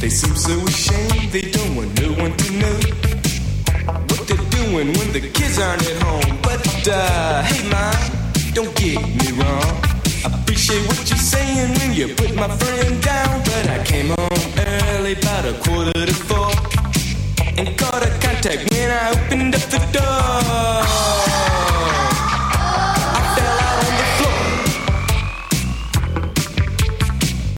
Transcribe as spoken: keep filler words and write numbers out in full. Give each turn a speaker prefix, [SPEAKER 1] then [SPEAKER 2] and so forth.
[SPEAKER 1] They seem so ashamed, they don't want no one to know what they're doing when the kids aren't at home. But uh, hey mom, don't get me wrong, I appreciate what you're saying when you put my friend down. But I came home early, about a quarter to four, and caught a contact when I opened up the door.